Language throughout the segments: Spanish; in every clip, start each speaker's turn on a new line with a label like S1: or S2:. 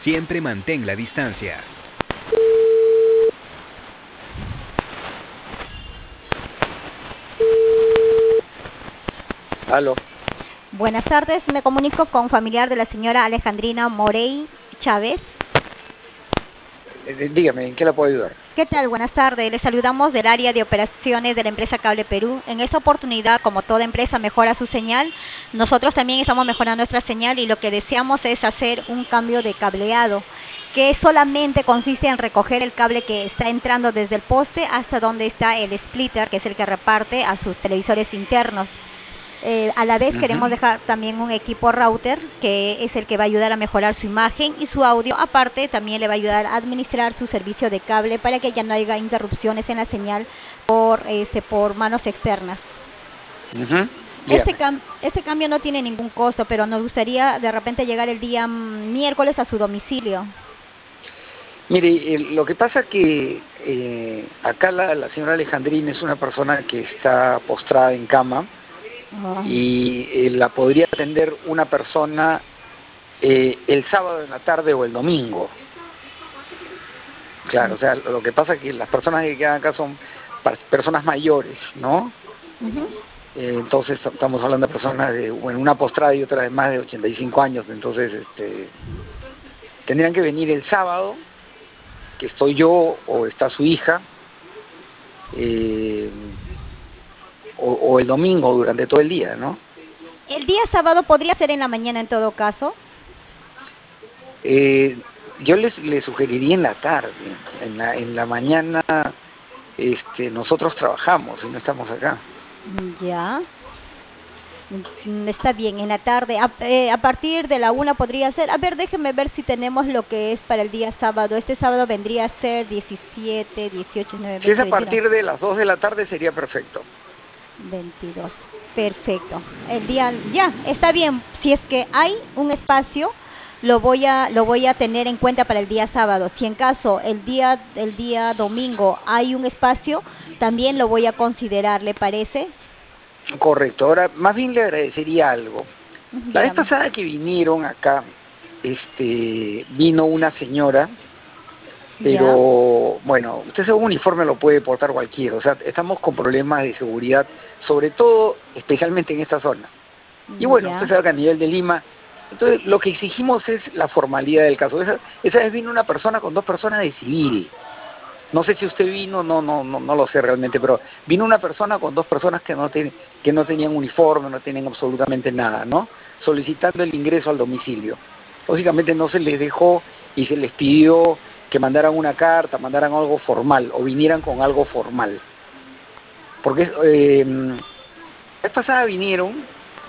S1: Siempre mantén la distancia.
S2: Aló.
S3: Buenas tardes, me comunico con familiar de la señora Alejandrina Morey Chávez.
S2: Dígame, ¿en qué la puedo ayudar?
S3: ¿Qué tal? Buenas tardes. Le saludamos del área de operaciones de la empresa Cable Perú. En esta oportunidad, como toda empresa mejora su señal, nosotros también estamos mejorando nuestra señal y lo que deseamos es hacer un cambio de cableado, que solamente consiste en recoger el cable que está entrando desde el poste hasta donde está el splitter, que es el que reparte a sus televisores internos. A la vez
S2: Ujú.
S3: queremos dejar también un equipo router que es el que va a ayudar a mejorar su imagen y su audio. Aparte, también le va a ayudar a administrar su servicio de cable para que ya no haya interrupciones en la señal por manos externas.
S2: Ujú. Dígame.
S3: Este cambio no tiene ningún costo, pero nos gustaría de repente llegar el día miércoles a su domicilio.
S2: Mire, lo que pasa que acá la señora Alejandrina es una persona que está postrada en cama
S3: Ah,
S2: y la podría atender una persona el sábado en la tarde o el domingo. Claro, o sea, lo que pasa es que las personas que quedan acá son personas mayores, ¿no?
S3: ujú.
S2: Entonces estamos hablando de personas de, bueno, una postrada y otra de más de 85 años, entonces tendrían que venir el sábado, que estoy yo o está su hija, eh, o el domingo durante todo el día, ¿no?
S3: El día sábado podría ser en la mañana en todo caso.
S2: Eh, yo les sugeriría en la tarde, en la mañana nosotros trabajamos y no estamos acá.
S3: Ya. Está bien, en la tarde, a partir de la una podría ser. A ver, déjeme ver si tenemos lo que es para el día sábado. Este sábado vendría a ser 17, 18, 19,
S2: Si es
S3: 20,
S2: a
S3: 21,
S2: partir de las 2 de la tarde sería perfecto.
S3: 22. Perfecto. El día, ya, está bien. Si es que hay un espacio, lo voy a tener en cuenta para el día sábado. Si en caso el día domingo hay un espacio, también lo voy a considerar, ¿le parece?
S2: Correcto. Ahora, más bien le agradecería algo. La vez
S3: Dígame.
S2: pasada que vinieron acá, vino una señora,
S3: Ya,
S2: pero bueno, usted sabe, un uniforme lo puede portar cualquiera. O sea, estamos con problemas de seguridad, sobre todo, especialmente en esta zona. Y bueno, usted
S3: ya.
S2: sabe que a nivel de Lima, entonces lo que exigimos es la formalidad del caso. Esa vez vino una persona con dos personas de civil. No sé si usted vino, no lo sé realmente, pero vino una persona con dos personas que no tenían uniforme, no tenían absolutamente nada, ¿no? Solicitando el ingreso al domicilio. Lógicamente no se les dejó y se les pidió que mandaran una carta, mandaran algo formal o vinieran con algo formal. Porque la vez pasada vinieron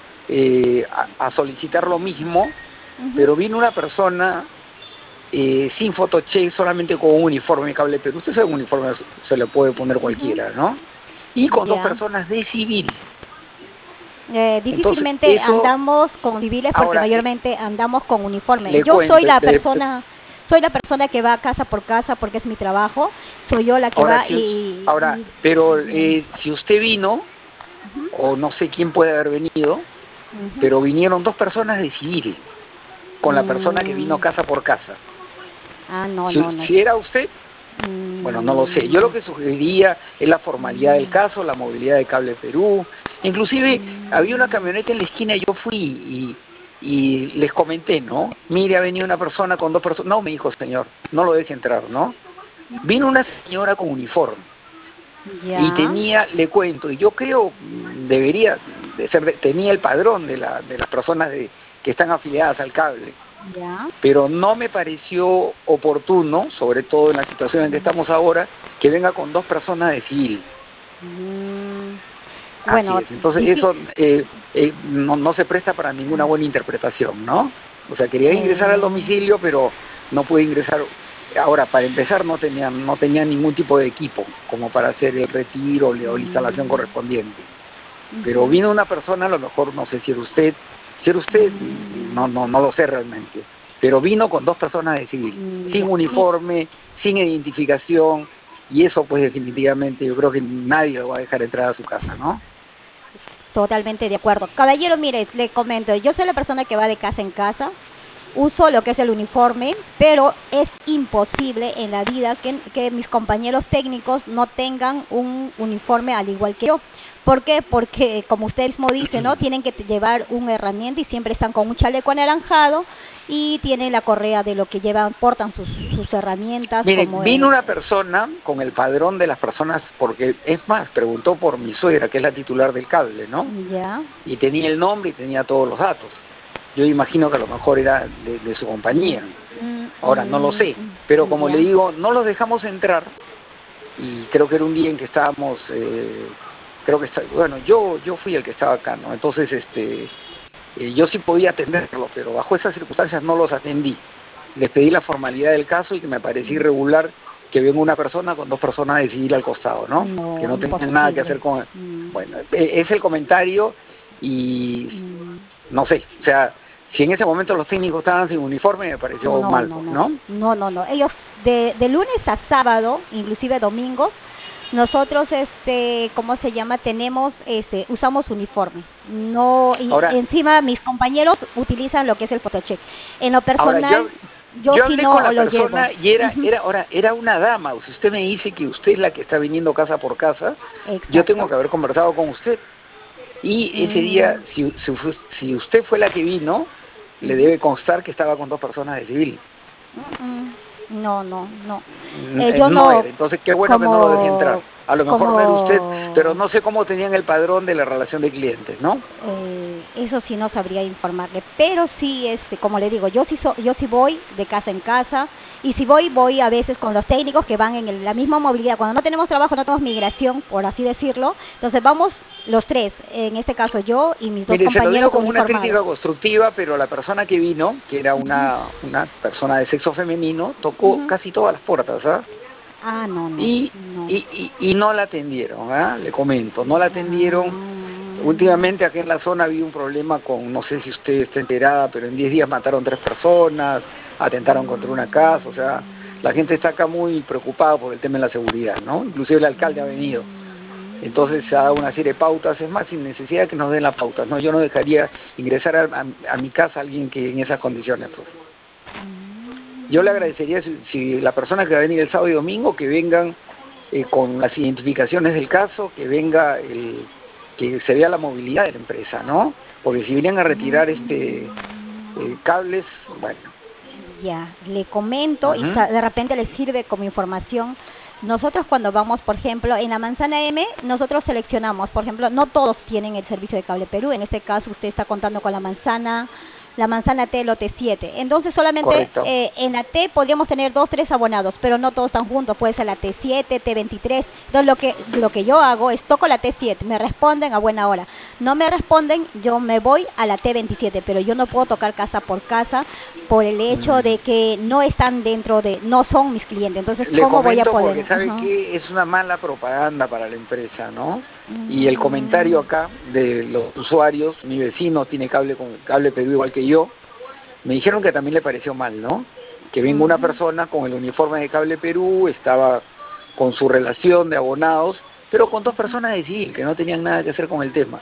S2: a solicitar lo mismo,
S3: Ujú.
S2: pero vino una persona sin photocheck, solamente con un uniforme de cable Perú. Usted sabe, un uniforme se le puede poner
S3: Ujú.
S2: cualquiera, ¿no? Y con dos
S3: Ya.
S2: personas de civil. Entonces,
S3: Difícilmente
S2: eso,
S3: andamos con civiles porque
S2: ahora
S3: mayormente andamos con uniforme.
S2: le
S3: Yo
S2: cuento,
S3: soy la persona que va casa por casa porque es mi trabajo. Soy yo la que
S2: ahora
S3: va
S2: sí, ahora, pero
S3: dígame.
S2: si usted vino, o no sé quién puede haber venido,
S3: Ujú.
S2: pero vinieron dos personas de civil, con la persona que vino
S3: Mm,
S2: casa por casa.
S3: no,
S2: Si,
S3: no, no
S2: si
S3: es.
S2: era usted, bueno, no lo sé. Yo lo
S3: Mm,
S2: que sugeriría es la formalidad del caso, la movilidad de Cable Perú. Inclusive había una camioneta en la esquina, yo fui y les comenté, ¿no? Mire, ha venido una persona con dos personas. No, me dijo, señor, no lo deje entrar, ¿no? Vino una señora con uniforme y
S3: ya,
S2: tenía, le cuento, y yo creo, debería de ser, tenía el padrón de las personas que están afiliadas al cable,
S3: ya.
S2: pero no me pareció oportuno, sobre todo en la situación en que estamos ahora, que venga con dos personas de civil.
S3: Mm,
S2: Así
S3: bueno,
S2: es. Entonces, eso no se presta para ninguna buena interpretación, ¿no? O sea, quería ingresar al
S3: eh,
S2: domicilio, pero no pude ingresar. Ahora, para empezar, no tenía ningún tipo de equipo como para hacer el retiro o la instalación
S3: mm,
S2: correspondiente. Pero
S3: ujú,
S2: vino una persona, a lo mejor no sé si era usted, si era usted, no lo sé realmente, pero vino con dos personas de civil, sin
S3: ya. Y
S2: uniforme, sin identificación, y eso pues definitivamente yo creo que nadie lo va a dejar entrar a su casa, ¿no?
S3: totalmente de acuerdo. Caballero, mire, le comento, yo soy la persona que va de casa en casa. uso lo que es el uniforme, pero es imposible en la vida que mis compañeros técnicos no tengan un uniforme al igual que yo. ¿Por qué? Porque, como usted mismo dice, ¿no? Tienen que llevar una herramienta y siempre están con un chaleco anaranjado y tienen la correa de lo que llevan, portan sus herramientas
S2: Mire,
S3: como
S2: vino una persona con el padrón de las personas, porque es más, preguntó por mi suegra, que es la titular del cable, ¿no?
S3: ya.
S2: Y tenía el nombre y tenía todos los datos. Yo imagino que a lo mejor era de su compañía.
S3: Mm,
S2: Ahora, no lo sé. Pero como le
S3: ya.
S2: digo, no los dejamos entrar y creo que era un día en que estábamos, bueno, yo fui el que estaba acá, ¿no? Entonces, yo sí podía atenderlo, pero bajo esas circunstancias no los atendí. Les pedí la formalidad del caso y que me parecía irregular que venga una persona con dos personas de civil al costado, ¿no? Que
S3: No,
S2: no tengan nada que
S3: imposible.
S2: hacer con... Bueno, es el comentario y no sé, o sea, si en ese momento los técnicos estaban sin uniforme me pareció
S3: No,
S2: mal,
S3: no,
S2: pues,
S3: no,
S2: ¿no?
S3: no, no, no. Ellos de lunes a sábado, inclusive domingos, nosotros, ¿cómo se llama? Tenemos, usamos uniforme. No, y
S2: Ahora,
S3: encima mis compañeros utilizan lo que es el photocheck. En lo
S2: ahora
S3: personal, yo
S2: yo
S3: sí
S2: hablé con
S3: no
S2: la
S3: lo llevo.
S2: persona y
S3: Ujú,
S2: ahora, era una dama. Si usted me dice que usted es la que está viniendo casa por casa, yo tengo
S3: exacto.
S2: que haber conversado con usted. Y ese día,
S3: Mm,
S2: si usted fue la que vino, le
S3: ujú.
S2: debe constar que estaba con dos personas de civil.
S3: No, no, no. Yo
S2: No
S3: no,
S2: era, entonces qué bueno que no lo dejé entrar.
S3: como,
S2: A lo mejor no era usted, pero
S3: como
S2: no sé cómo tenían el padrón de la relación de clientes, ¿no?
S3: eso sí no sabría informarle, pero sí, como le digo, yo sí voy de casa en casa y si voy a veces con los técnicos que van en la misma movilidad. Cuando no tenemos trabajo, no tenemos migración, por así decirlo, entonces vamos los tres, en este caso yo y mis dos
S2: Mire, se lo digo
S3: compañeros
S2: como una crítica
S3: uniformados.
S2: constructiva, pero la persona que vino, que era
S3: Ujú,
S2: una persona de sexo femenino, tocó
S3: ujú.
S2: casi todas las puertas, ¿ah?
S3: Ah, no, no,
S2: Y,
S3: no.
S2: y no la atendieron, ¿ah? Le comento, no la atendieron.
S3: Ah,
S2: Últimamente aquí en la zona había un problema con, no sé si usted está enterada, pero en 10 días mataron 3 personas, atentaron contra una casa, o sea, la gente está acá muy preocupada por el tema de la seguridad, ¿no? Inclusive el alcalde ha venido. Entonces se ha dado una serie de pautas, es más, sin necesidad de que nos den las pautas, ¿no? Yo no dejaría ingresar a mi casa a alguien que en esas condiciones, pues. Yo le agradecería si la persona que va a venir el sábado y domingo, que vengan con las identificaciones del caso, que venga que se vea la movilidad de la empresa, ¿no? Porque si vienen a retirar cables, bueno.
S3: ya, le comento y
S2: Uh-huh.
S3: de repente le sirve como información. Nosotros cuando vamos, por ejemplo, en la manzana M, nosotros seleccionamos, por ejemplo, no todos tienen el servicio de Cable Perú, en este caso usted está contando con la manzana T lote 7. Entonces solamente
S2: Correcto.
S3: en la T podríamos tener dos, tres abonados, pero no todos están juntos, puede ser la T7, T23. Entonces lo que yo hago es toco la T7, me responden a buena hora. No me responden, yo me voy a la T27, pero yo no puedo tocar casa por casa por el hecho de que no están no son mis clientes. Entonces,
S2: Le
S3: ¿cómo voy a
S2: comento
S3: poder?
S2: porque sabe
S3: Ajá.
S2: que es una mala propaganda para la empresa, ¿no? Y el
S3: Mm,
S2: comentario acá de los usuarios, mi vecino tiene cable con Cable Perú igual que yo, me dijeron que también le pareció mal, ¿no? Que venga una
S3: ujú,
S2: persona con el uniforme de Cable Perú, estaba con su relación de abonados, pero con dos personas de civil que no tenían nada que hacer con el tema.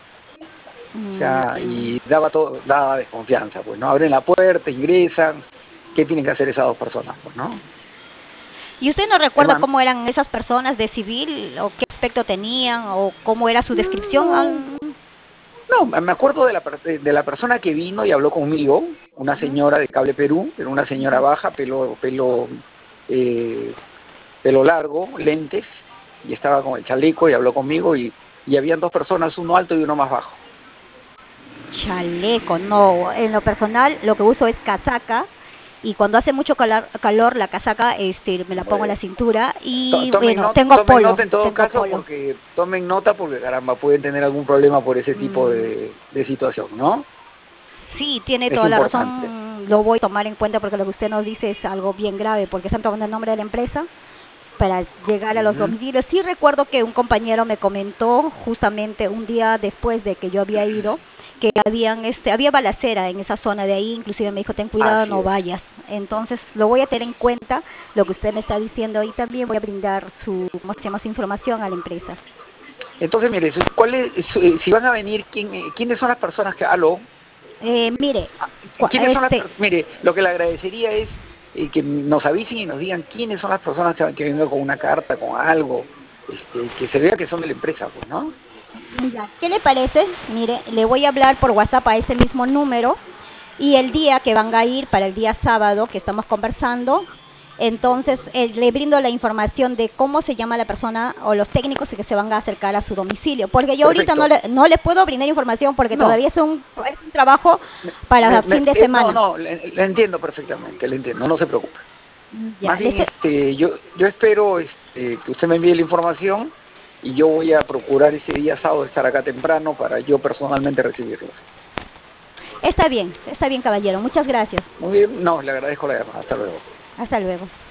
S2: O sea,
S3: mm.
S2: y daba desconfianza, pues, ¿no? Abren la puerta, ingresan, ¿qué tienen que hacer esas dos personas, pues, no?
S3: ¿Y usted no
S2: Es
S3: recuerda
S2: más,
S3: cómo eran esas personas de civil o qué aspecto tenían o cómo era su descripción?
S2: no, no, me acuerdo de la persona que vino y habló conmigo, una
S3: Ujú,
S2: señora de Cable Perú, era una señora
S3: ujú.
S2: baja, eh, pelo largo, lentes, y estaba con el chaleco y habló conmigo y habían dos personas, uno alto y uno más bajo.
S3: Chaleco, no. En lo personal, lo que uso es casaca. Y cuando hace mucho calor, la casaca me la pongo en la
S2: Bueno,
S3: cintura. Y
S2: tomen,
S3: bueno, tengo
S2: tomen
S3: polo,
S2: nota en todo
S3: tengo
S2: caso
S3: polo.
S2: porque tomen nota porque caramba, pueden tener algún problema por ese tipo
S3: Mm,
S2: de situación, ¿no?
S3: sí, tiene
S2: Es
S3: toda la
S2: importante.
S3: razón. Lo voy a tomar en cuenta porque lo que usted nos dice es algo bien grave porque están tomando el nombre de la empresa para llegar a los
S2: Ujú.
S3: domicilios. Sí recuerdo que un compañero me comentó justamente un día después de que yo había ido que había balacera en esa zona de ahí, inclusive me dijo, ten cuidado,
S2: Así
S3: no
S2: es.
S3: vayas. Entonces lo voy a tener en cuenta, lo que usted me está diciendo y también voy a brindar ¿cómo se llama? Su información a la empresa.
S2: Entonces, mire, si van a venir, ¿quiénes son las personas que... Aló?
S3: Mire,
S2: ¿Quiénes son las
S3: este,
S2: mire, lo que le agradecería es que nos avisen y nos digan quiénes son las personas que vengan con una carta, con algo, que se vea que son de la empresa, pues, ¿no?
S3: ya, ¿qué le parece? Mire, le voy a hablar por WhatsApp a ese mismo número y el día que van a ir, para el día sábado que estamos conversando, entonces le brindo la información de cómo se llama la persona o los técnicos que se van a acercar a su domicilio. Porque yo ahorita
S2: Perfecto.
S3: no le puedo brindar información porque
S2: No,
S3: todavía es un trabajo para fin de
S2: no,
S3: semana.
S2: no, le entiendo perfectamente, le entiendo, no se preocupe.
S3: Ya,
S2: Más bien, yo espero que usted me envíe la información y yo voy a procurar ese día sábado estar acá temprano para yo personalmente recibirlos.
S3: está bien, caballero. Muchas gracias.
S2: Muy bien, no, le agradezco la llamada, hasta luego.
S3: Hasta luego.